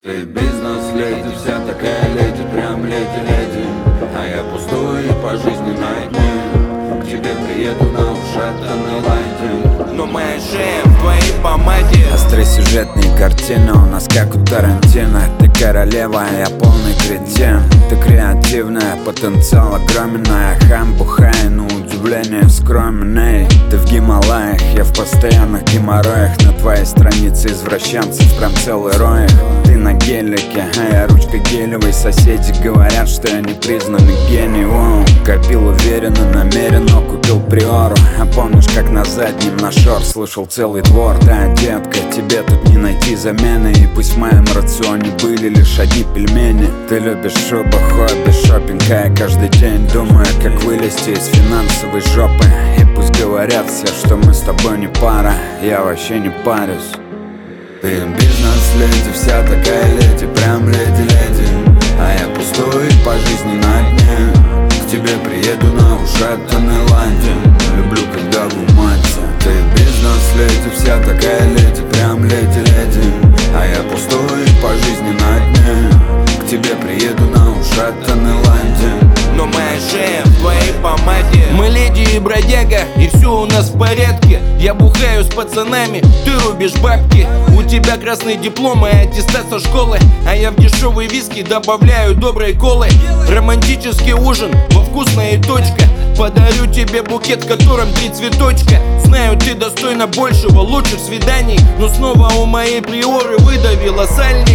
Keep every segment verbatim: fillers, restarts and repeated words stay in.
Ты бизнес-леди, вся такая леди, прям леди-леди. А я пустой и по жизни на дне. К тебе приеду на ушатанной ладе, но моя шея в твоей помаде. Остросюжетные картины у нас как у Тарантино. Ты королева, а я полный кретин. Ты креативная, потенциал огромен. А я хам, бухай, но удивление скромен. Ты в Гималаях, я в постоянных геморроях. На твоей странице извращенцев прям целый рой. Ты на гелике, а я ручка гелевой. Соседи говорят, что я непризнанный гений. Воу. Копил уверенно, намеренно, купил приору. А помнишь, как на заднем на шор слышал целый двор? Да, детка, тебе тут не найти замены. И пусть в моем рационе были лишь одни пельмени. Ты любишь шубу, хобби, шопинг, а я каждый день думаю, как вылезти из финансовой жопы. И пусть говорят все, что мы с тобой не пара, я вообще не парюсь. Ты бизнес-леди, вся такая леди, прям леди-леди. А я пустой по жизни на дне. К тебе приеду на ушатанной ладе. Люблю, когда в умате. Ты бизнес-леди, вся такая леди, прям леди-леди. А я пустой по жизни на дне. К тебе приеду на ушатанной ладе, но моя шея в твоей помаде. Мы леди и бродяга, и все у нас в порядке. Я бухаю с пацанами, ты рубишь бабки. У тебя красные дипломы и аттестат со школы. А я в дешевые виски добавляю доброй колы. Романтический ужин во вкусная точка. Подарю тебе букет, в котором три цветочка. Знаю, ты достойна большего, лучших свиданий. Но снова у моей приоры выдавила сальник.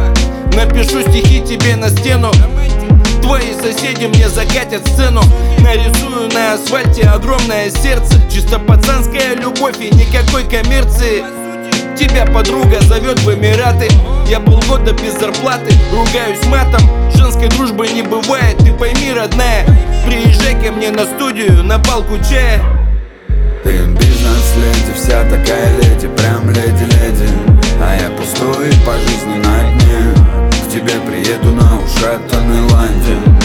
Напишу стихи тебе на стену. Твои соседи мне закатят сцену. Нарисую на асфальте огромное сердце. Чисто пацанская любовь и никакой коммерции. Тебя подруга зовет в Эмираты. Я полгода без зарплаты, ругаюсь матом. Женской дружбы не бывает, ты пойми, родная. Приезжай ко мне на студию, на палку чая. Ты бизнес-леди, вся такая леди, прям леди-леди. А я пустой по жизни на дне. К тебе приеду на ушатанной ладе.